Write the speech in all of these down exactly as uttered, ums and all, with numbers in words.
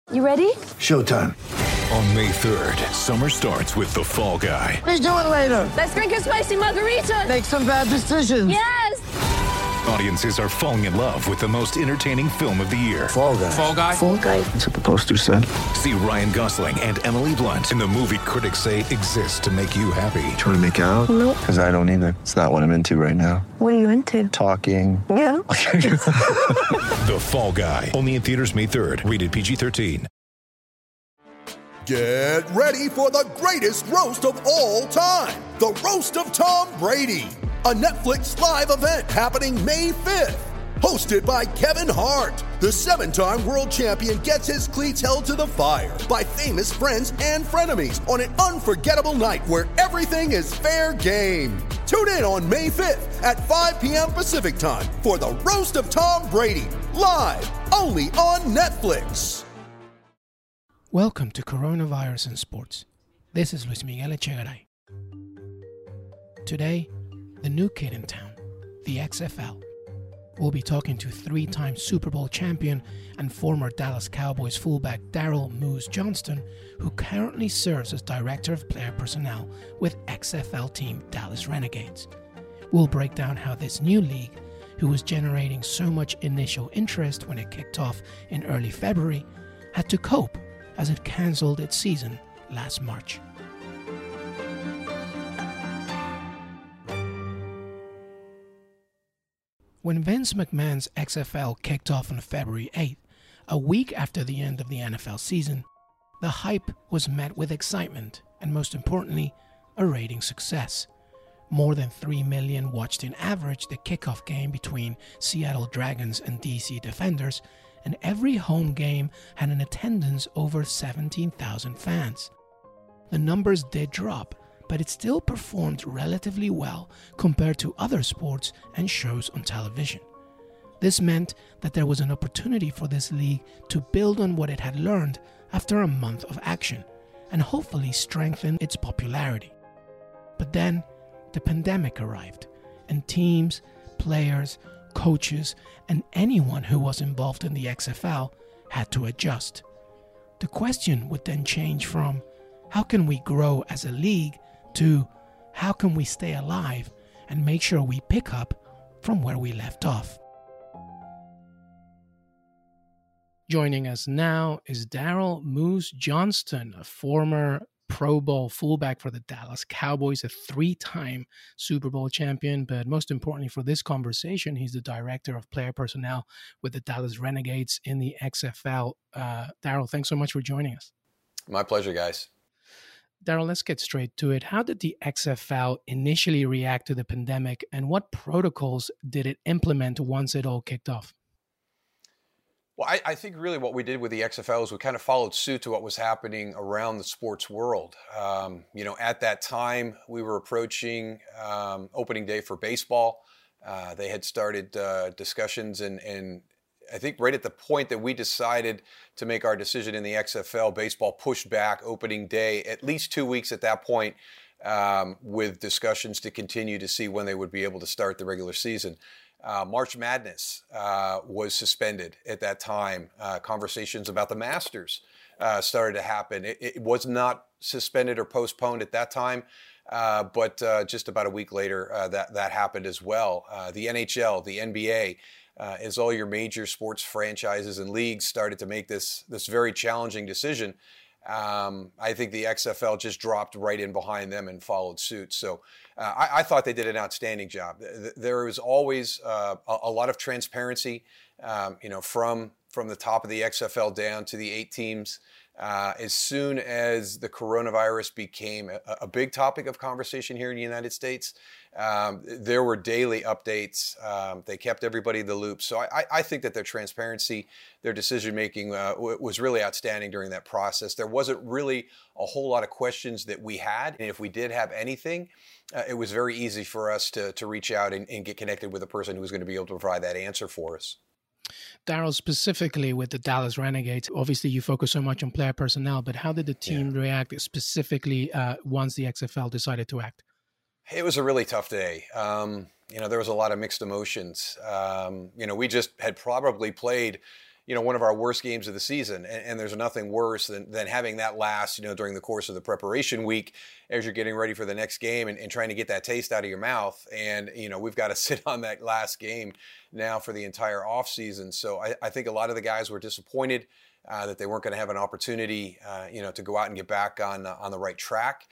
You ready? Showtime. On May third, summer starts with The Fall Guy. Let's do it later. Let's drink a spicy margarita. Make some bad decisions. Yes! Audiences are falling in love with the most entertaining film of the year. Fall Guy. Fall Guy? Fall guy. That's what the poster said. See Ryan Gosling and Emily Blunt in the movie critics say exists to make you happy. Trying to make it out? Nope. Because I don't either. It's not what I'm into right now. What are you into? Talking. Yeah. The Fall Guy. Only in theaters May third. Rated P G thirteen. Get ready for the greatest roast of all time. The Roast of Tom Brady. A Netflix live event happening May fifth. Hosted by Kevin Hart. The seven-time world champion gets his cleats held to the fire by famous friends and frenemies on an unforgettable night where everything is fair game. Tune in on May fifth at five p.m. Pacific time for the Roast of Tom Brady. Live only on Netflix. Welcome to Coronavirus in Sports. This is Luis Miguel Echegaray. Today, the new kid in town, the X F L. We'll be talking to three-time Super Bowl champion and former Dallas Cowboys fullback Daryl Moose Johnston, who currently serves as Director of Player Personnel with X F L team Dallas Renegades. We'll break down how this new league, who was generating so much initial interest when it kicked off in early February, had to cope as it cancelled its season last March. When Vince McMahon's X F L kicked off on February eighth, a week after the end of the N F L season, the hype was met with excitement and, most importantly, a rating success. More than three million watched in average the kickoff game between Seattle Dragons and D C Defenders, and every home game had an attendance over seventeen thousand fans. The numbers did drop, but it still performed relatively well compared to other sports and shows on television. This meant that there was an opportunity for this league to build on what it had learned after a month of action, and hopefully strengthen its popularity. But then, the pandemic arrived, and teams, players, coaches, and anyone who was involved in the X F L had to adjust. The question would then change from, how can we grow as a league, to how can we stay alive and make sure we pick up from where we left off. Joining us now is Daryl Moose Johnston, a former Pro Bowl fullback for the Dallas Cowboys, a three-time Super Bowl champion, but most importantly for this conversation, he's the Director of Player Personnel with the Dallas Renegades in the X F L. Uh, Daryl, thanks so much for joining us. My pleasure, guys. Daryl, let's get straight to it. How did the X F L initially react to the pandemic, and what protocols did it implement once it all kicked off? Well, I, I think really what we did with the X F L is we kind of followed suit to what was happening around the sports world. Um, you know, at that time, we were approaching um, opening day for baseball. Uh, they had started uh, discussions, and, and I think right at the point that we decided to make our decision in the X F L, baseball pushed back opening day at least two weeks at that point, um, with discussions to continue to see when they would be able to start the regular season. Uh, March Madness uh, was suspended at that time. Uh, conversations about the Masters uh, started to happen. It, it was not suspended or postponed at that time, uh, but uh, just about a week later, uh, that, that happened as well. Uh, the N H L, the N B A, uh, as all your major sports franchises and leagues started to make this, this very challenging decision, Um, I think the X F L just dropped right in behind them and followed suit. So uh, I, I thought they did an outstanding job. There was always uh, a, a lot of transparency, um, you know, from from the top of the X F L down to the eight teams. Uh, as soon as the coronavirus became a, a big topic of conversation here in the United States, um, there were daily updates. Um, they kept everybody in the loop. So I, I think that their transparency, their decision-making uh, w- was really outstanding during that process. There wasn't really a whole lot of questions that we had. And if we did have anything, uh, it was very easy for us to, to reach out and, and get connected with a person who was going to be able to provide that answer for us. Daryl, specifically with the Dallas Renegades, obviously you focus so much on player personnel, but how did the team yeah. react specifically uh, once the X F L decided to act? It was a really tough day. Um, you know, there was a lot of mixed emotions. Um, you know, we just had probably played, you know, one of our worst games of the season. And, and there's nothing worse than, than having that last, you know, during the course of the preparation week as you're getting ready for the next game and, and trying to get that taste out of your mouth. And, you know, we've got to sit on that last game now for the entire offseason. So I, I think a lot of the guys were disappointed uh, that they weren't going to have an opportunity, uh, you know, to go out and get back on, uh, on the right track.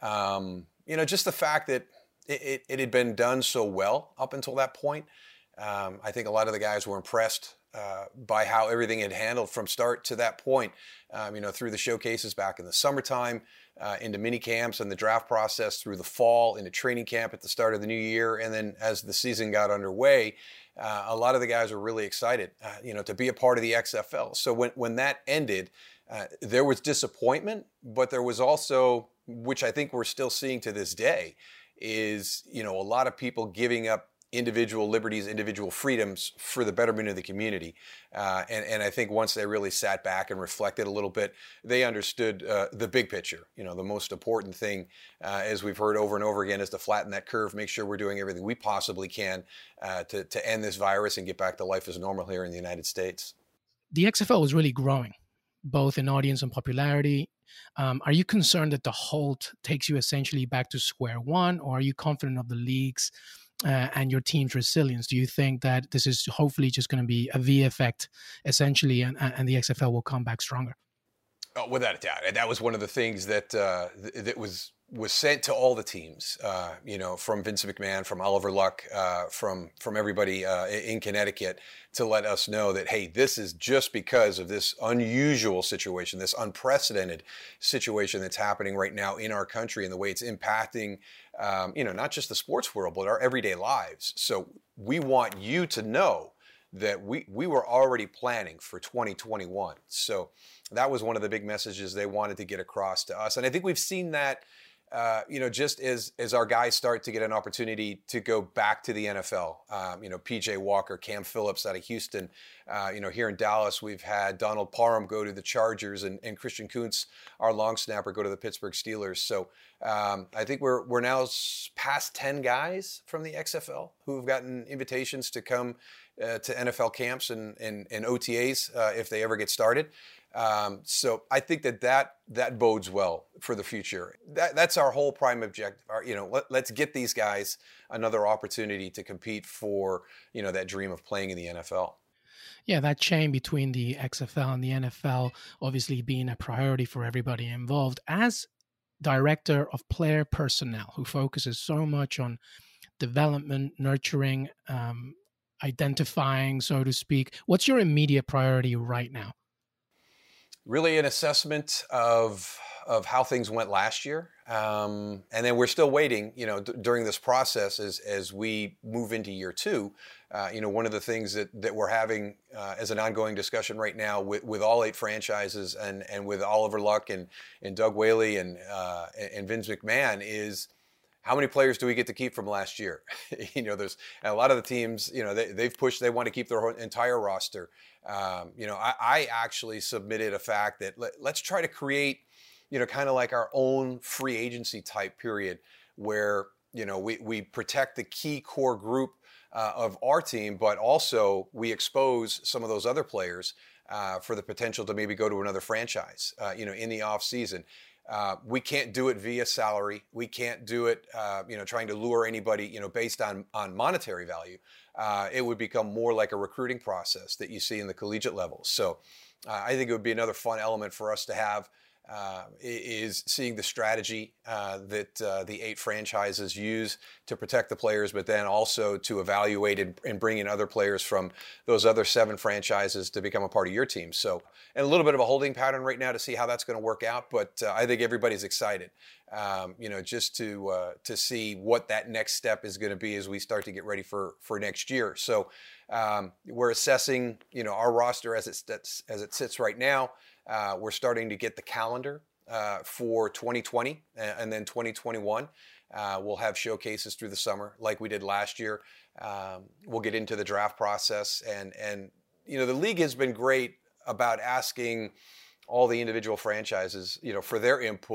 Um, you know, just the fact that it, it, it had been done so well up until that point. Um, I think a lot of the guys were impressed uh, by how everything had handled from start to that point, um, you know, through the showcases back in the summertime, uh, into mini camps and the draft process through the fall, into training camp at the start of the new year. And then as the season got underway, uh, a lot of the guys were really excited, uh, you know, to be a part of the X F L. So when, when that ended, uh, there was disappointment, but there was also, which I think we're still seeing to this day, is, you know, a lot of people giving up individual liberties, individual freedoms for the betterment of the community. Uh, and, and I think once they really sat back and reflected a little bit, they understood uh, the big picture. You know, the most important thing, uh, as we've heard over and over again, is to flatten that curve, make sure we're doing everything we possibly can uh, to, to end this virus and get back to life as normal here in the United States. The X F L was really growing, both in audience and popularity. Um, are you concerned that the halt takes you essentially back to square one, or are you confident of the league's Uh, and your team's resilience? Do you think that this is hopefully just going to be a V effect, essentially, and, and the X F L will come back stronger? Oh, without a doubt. And that was one of the things that uh, th- that was was sent to all the teams, uh, you know, from Vince McMahon, from Oliver Luck, uh, from from everybody uh, in Connecticut, to let us know that, hey, this is just because of this unusual situation, this unprecedented situation that's happening right now in our country and the way it's impacting, um, you know, not just the sports world, but our everyday lives. So we want you to know that we, we were already planning for twenty twenty-one. So that was one of the big messages they wanted to get across to us. And I think we've seen that, uh, you know, just as, as our guys start to get an opportunity to go back to the N F L. Um, you know, P J Walker, Cam Phillips out of Houston. Uh, you know, here in Dallas, we've had Donald Parham go to the Chargers and, and Christian Kuntz, our long snapper, go to the Pittsburgh Steelers. So um, I think we're we're now past ten guys from the X F L who've gotten invitations to come uh, to N F L camps and, and, and O T As uh, if they ever get started. Um, so I think that, that that bodes well for the future. That, that's our whole prime objective. Our, you know, let, let's get these guys another opportunity to compete for, you know, that dream of playing in the N F L. Yeah, that chain between the X F L and the N F L obviously being a priority for everybody involved. As director of player personnel, who focuses so much on development, nurturing, um, identifying, so to speak, what's your immediate priority right now? Really an assessment of of how things went last year. Um, and then we're still waiting, you know, d- during this process as, as we move into year two. Uh, you know, one of the things that, that we're having uh, as an ongoing discussion right now with, with all eight franchises and, and with Oliver Luck and, and Doug Whaley and, uh, and Vince McMahon is, how many players do we get to keep from last year? you know, there's and a lot of the teams, you know, they, they've pushed, they want to keep their whole, entire roster. Um, you know, I, I actually submitted a fact that let, let's try to create, you know, kind of like our own free agency type period where, you know, we, we protect the key core group uh, of our team, but also we expose some of those other players uh, for the potential to maybe go to another franchise, uh, you know, in the off season. Uh, we can't do it via salary. We can't do it, uh, you know, trying to lure anybody, you know, based on, on monetary value. Uh, it would become more like a recruiting process that you see in the collegiate levels. So uh, I think it would be another fun element for us to have uh, is seeing the strategy uh, that uh, the eight franchises use to protect the players, but then also to evaluate and, and bring in other players from those other seven franchises to become a part of your team. So, and a little bit of a holding pattern right now to see how that's going to work out, but uh, I think everybody's excited, um, you know, just to uh, to see what that next step is going to be as we start to get ready for for next year. So um, we're assessing, you know, our roster as it sits, as it sits right now. Uh, we're starting to get the calendar uh, for twenty twenty and then twenty twenty-one. Uh, we'll have showcases through the summer like we did last year. Um, we'll get into the draft process. And, and, you know, the league has been great about asking all the individual franchises, you know, for their input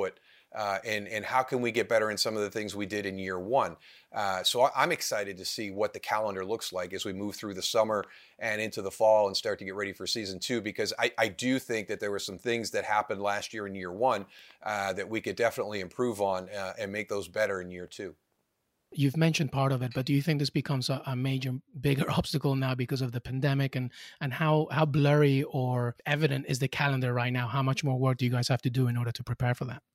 uh, and, and how can we get better in some of the things we did in year one. Uh, so I'm excited to see what the calendar looks like as we move through the summer and into the fall and start to get ready for season two, because I, I do think that there were some things that happened last year in year one uh, that we could definitely improve on uh, and make those better in year two. You've mentioned part of it, but do you think this becomes a, a major, bigger obstacle now because of the pandemic, and, and how, how blurry or evident is the calendar right now? How much more work do you guys have to do in order to prepare for that?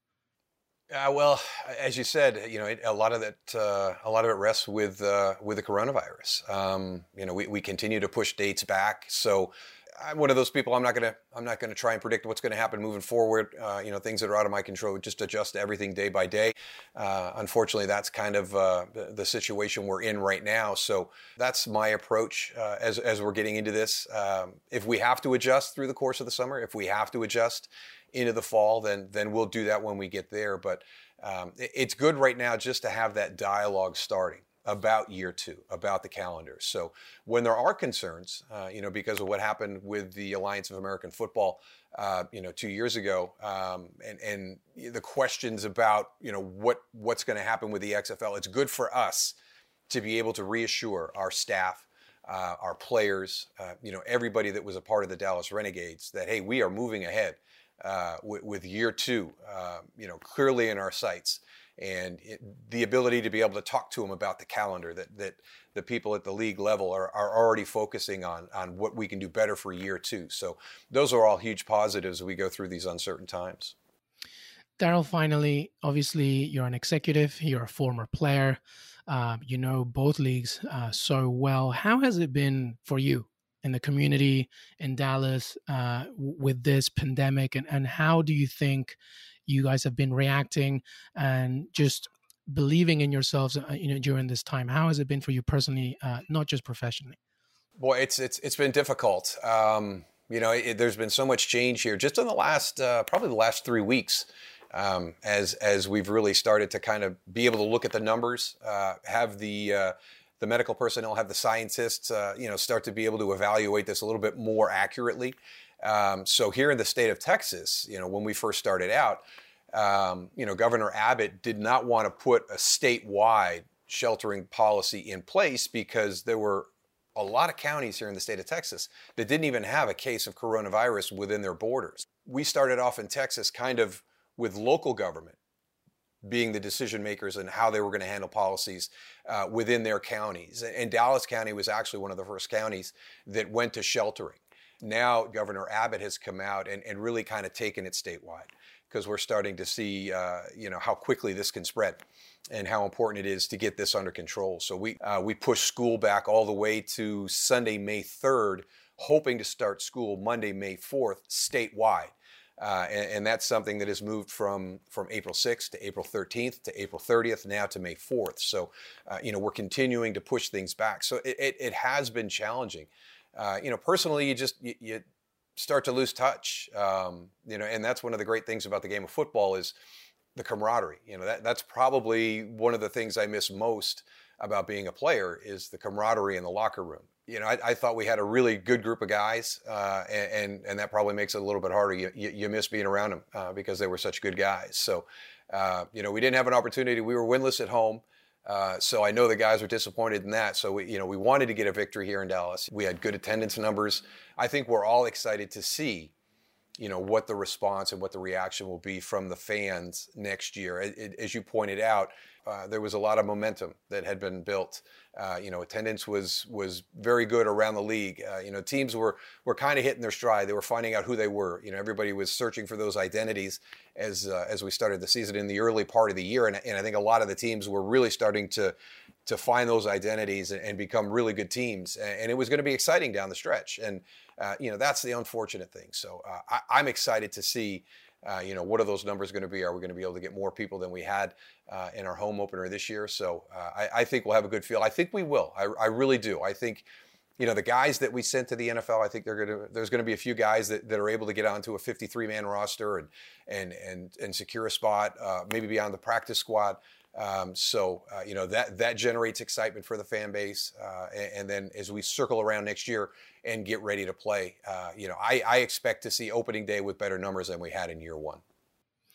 Uh, well, as you said, you know, it, a lot of that, uh, a lot of it rests with uh, with the coronavirus. Um, you know, we, we continue to push dates back. So I'm one of those people. I'm not gonna I'm not gonna try and predict what's going to happen moving forward. Uh, you know, things that are out of my control. Just adjust to everything day by day. Uh, unfortunately, that's kind of uh, the, the situation we're in right now. So that's my approach uh, as as we're getting into this. Um, if we have to adjust through the course of the summer, if we have to adjust into the fall, then then we'll do that when we get there. But um, it, it's good right now just to have that dialogue starting about year two, about the calendar. So when there are concerns, uh, you know, because of what happened with the Alliance of American Football, uh, you know, two years ago, um, and, and the questions about, you know, what what's going to happen with the X F L, it's good for us to be able to reassure our staff, uh, our players, uh, you know, everybody that was a part of the Dallas Renegades that, hey, we are moving ahead uh, with, with year two, uh, you know, clearly in our sights. And it, the ability to be able to talk to them about the calendar, that that the people at the league level are, are already focusing on on what we can do better for year two. So those are all huge positives as we go through these uncertain times. Daryl, finally, obviously you're an executive, you're a former player, uh, you know both leagues uh, so well. How has it been for you in the community in Dallas uh, with this pandemic, and, and how do you think you guys have been reacting and just believing in yourselves, uh, you know, during this time? How has it been for you personally, uh, not just professionally? Boy, it's it's it's been difficult. Um, you know, it, there's been so much change here just in the last, uh, probably the last three weeks, um, as as we've really started to kind of be able to look at the numbers, uh, have the uh, the medical personnel, have the scientists, uh, you know, start to be able to evaluate this a little bit more accurately. Um, so here in the state of Texas, you know, when we first started out, um, you know, Governor Abbott did not want to put a statewide sheltering policy in place because there were a lot of counties here in the state of Texas that didn't even have a case of coronavirus within their borders. We started off in Texas kind of with local government being the decision makers and how they were going to handle policies uh, within their counties. And Dallas County was actually one of the first counties that went to sheltering. Now, Governor Abbott has come out and, and really kind of taken it statewide, because we're starting to see, uh, you know, how quickly this can spread and how important it is to get this under control. So we uh, we pushed school back all the way to Sunday, May third, hoping to start school Monday, May fourth, statewide. Uh, and, and that's something that has moved from, from April sixth to April thirteenth to April thirtieth, now to May fourth. So, uh, you know, we're continuing to push things back. So it, it, it has been challenging. Uh, you know, personally, you just, you, you start to lose touch, um, you know, and that's one of the great things about the game of football is the camaraderie. You know, that that's probably one of the things I miss most about being a player is the camaraderie in the locker room. You know, I, I thought we had a really good group of guys, uh, and, and and that probably makes it a little bit harder. You you, you miss being around them uh, because they were such good guys. So, uh, you know, we didn't have an opportunity. We were winless at home. Uh, so I know the guys were disappointed in that. So we, you know, we wanted to get a victory here in Dallas. We had good attendance numbers. I think we're all excited to see, you know, what the response and what the reaction will be from the fans next year. It, it, as you pointed out, uh, there was a lot of momentum that had been built. Uh, you know, attendance was was very good around the league. Uh, you know, teams were were kind of hitting their stride. They were finding out who they were. You know, everybody was searching for those identities as uh, as we started the season in the early part of the year. And, and I think a lot of the teams were really starting to to find those identities and, and become really good teams. And, and it was going to be exciting down the stretch. And uh, you know, that's the unfortunate thing. So uh, I, I'm excited to see. Uh, you know, what are those numbers going to be? Are we going to be able to get more people than we had uh, in our home opener this year? So uh, I, I think we'll have a good feel. I think we will. I, I really do. I think, you know, the guys that we sent to the N F L, I think they're going to. There's going to be a few guys that, that are able to get onto a fifty-three man roster and and and and secure a spot, uh, maybe be on the practice squad. Um, so uh, you know that that generates excitement for the fan base, uh, and, and then as we circle around next year and get ready to play, uh, you know, I, I expect to see opening day with better numbers than we had in year one.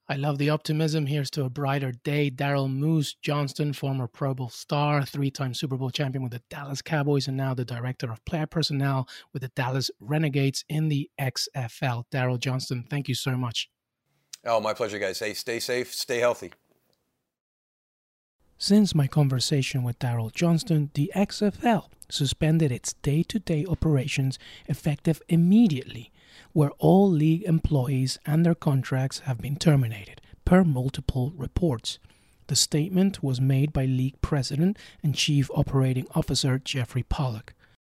I love the optimism. Here's to a brighter day. Daryl Moose Johnston, former Pro Bowl star, three-time Super Bowl champion with the Dallas Cowboys, and now the director of player personnel with the Dallas Renegades in the X F L. Daryl Johnston, thank you so much. Oh, my pleasure, guys. Hey, stay safe, stay healthy. Since my conversation with Daryl Johnston, the X F L suspended its day-to-day operations effective immediately, where all league employees and their contracts have been terminated, per multiple reports. The statement was made by League President and Chief Operating Officer Jeffrey Pollock.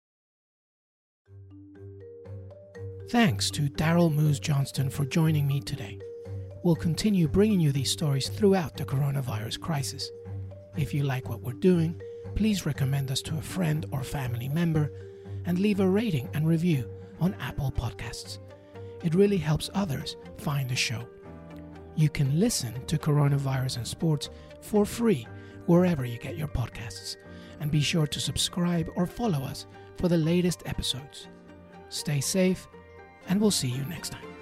Thanks to Daryl Moose Johnston for joining me today. We'll continue bringing you these stories throughout the coronavirus crisis. If you like what we're doing, please recommend us to a friend or family member and leave a rating and review on Apple Podcasts. It really helps others find the show. You can listen to Coronavirus and Sports for free wherever you get your podcasts, and be sure to subscribe or follow us for the latest episodes. Stay safe, and we'll see you next time.